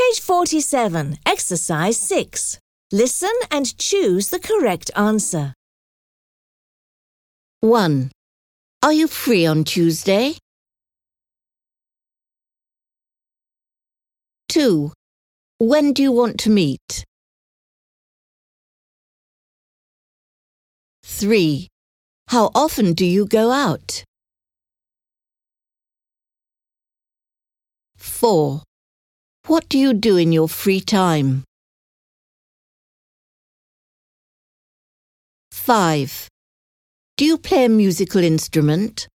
Page 47, Exercise 6. Listen and choose the correct answer. 1. Are you free on Tuesday? 2. When do you want to meet? 3. How often do you go out? 4. What do you do in your free time? 5. Do you play a musical instrument?